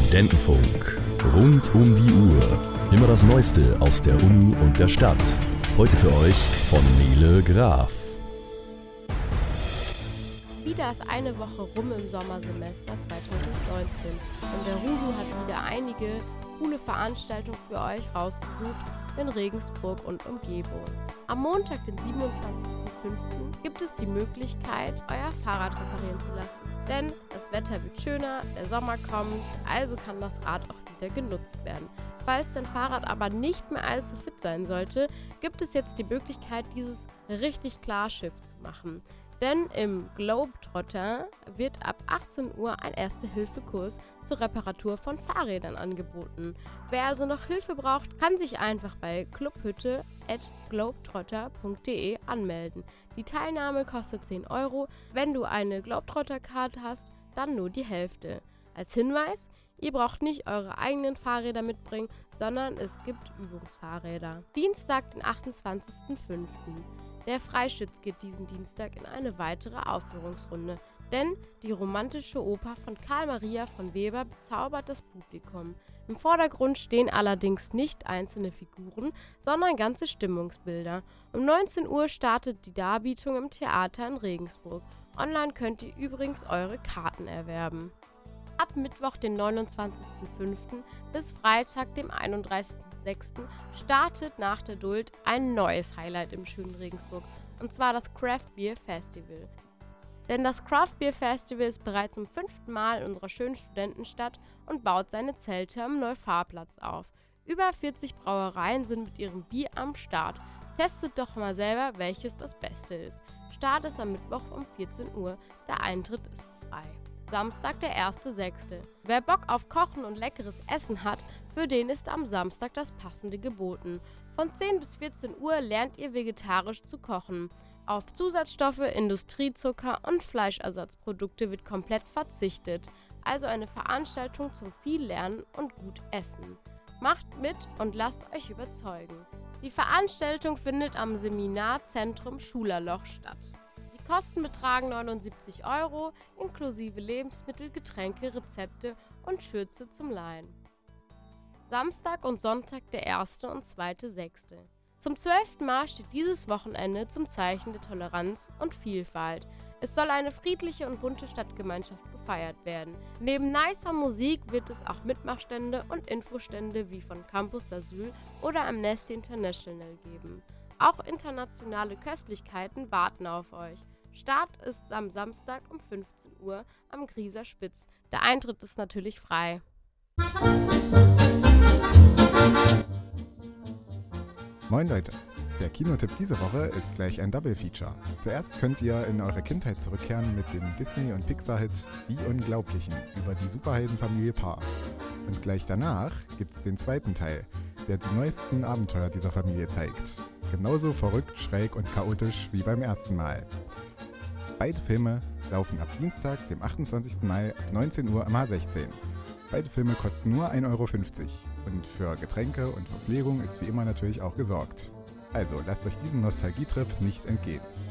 Studentenfunk. Rund um die Uhr. Immer das Neueste aus der Uni und der Stadt. Heute für euch von Nele Graf. Wieder ist eine Woche rum im Sommersemester 2019 und der Rudu hat wieder einige coole Veranstaltungen für euch rausgesucht in Regensburg und Umgebung. Am Montag, den 27.05. gibt es die Möglichkeit, euer Fahrrad reparieren zu lassen. Denn das Wetter wird schöner, der Sommer kommt, also kann das Rad auch wieder genutzt werden. Falls dein Fahrrad aber nicht mehr allzu fit sein sollte, gibt es jetzt die Möglichkeit, dieses richtig klar Schiff zu machen. Denn im Globetrotter wird ab 18 Uhr ein Erste-Hilfe-Kurs zur Reparatur von Fahrrädern angeboten. Wer also noch Hilfe braucht, kann sich einfach bei clubhütte@globetrotter.de anmelden. Die Teilnahme kostet 10 €. Wenn du eine Globetrotter-Card hast, dann nur die Hälfte. Als Hinweis, ihr braucht nicht eure eigenen Fahrräder mitbringen, sondern es gibt Übungsfahrräder. Dienstag, den 28.05. Der Freischütz geht diesen Dienstag in eine weitere Aufführungsrunde, denn die romantische Oper von Karl Maria von Weber bezaubert das Publikum. Im Vordergrund stehen allerdings nicht einzelne Figuren, sondern ganze Stimmungsbilder. Um 19 Uhr startet die Darbietung im Theater in Regensburg. Online könnt ihr übrigens eure Karten erwerben. Ab Mittwoch, den 29.05. bis Freitag, dem 31.06. startet nach der Duld ein neues Highlight im schönen Regensburg, und zwar das Craft Beer Festival. Denn das Craft Beer Festival ist bereits zum 5. Mal in unserer schönen Studentenstadt und baut seine Zelte am Neufahrplatz auf. Über 40 Brauereien sind mit ihrem Bier am Start. Testet doch mal selber, welches das Beste ist. Start ist am Mittwoch um 14 Uhr. Der Eintritt ist frei. Samstag, der 1.06. Wer Bock auf Kochen und leckeres Essen hat, für den ist am Samstag das Passende geboten. Von 10 bis 14 Uhr lernt ihr vegetarisch zu kochen. Auf Zusatzstoffe, Industriezucker und Fleischersatzprodukte wird komplett verzichtet. Also eine Veranstaltung zum viel Lernen und gut essen. Macht mit und lasst euch überzeugen. Die Veranstaltung findet am Seminarzentrum Schulerloch statt. Die Kosten betragen 79 € inklusive Lebensmittel, Getränke, Rezepte und Schürze zum Leihen. Samstag und Sonntag, der 1. und 2.06. Zum 12. Mal steht dieses Wochenende zum Zeichen der Toleranz und Vielfalt. Es soll eine friedliche und bunte Stadtgemeinschaft gefeiert werden. Neben nicer Musik wird es auch Mitmachstände und Infostände wie von Campus Asyl oder Amnesty International geben. Auch internationale Köstlichkeiten warten auf euch. Start ist am Samstag um 15 Uhr am Grieser Spitz. Der Eintritt ist natürlich frei. Moin Leute, der Kinotipp diese Woche ist gleich ein Double-Feature. Zuerst könnt ihr in eure Kindheit zurückkehren mit dem Disney- und Pixar-Hit Die Unglaublichen über die Superheldenfamilie Paar. Und gleich danach gibt's den zweiten Teil, der die neuesten Abenteuer dieser Familie zeigt. Genauso verrückt, schräg und chaotisch wie beim ersten Mal. Beide Filme laufen ab Dienstag, dem 28. Mai ab 19 Uhr am H16. Beide Filme kosten nur 1,50 € und für Getränke und Verpflegung ist wie immer natürlich auch gesorgt. Also lasst euch diesen Nostalgietrip nicht entgehen.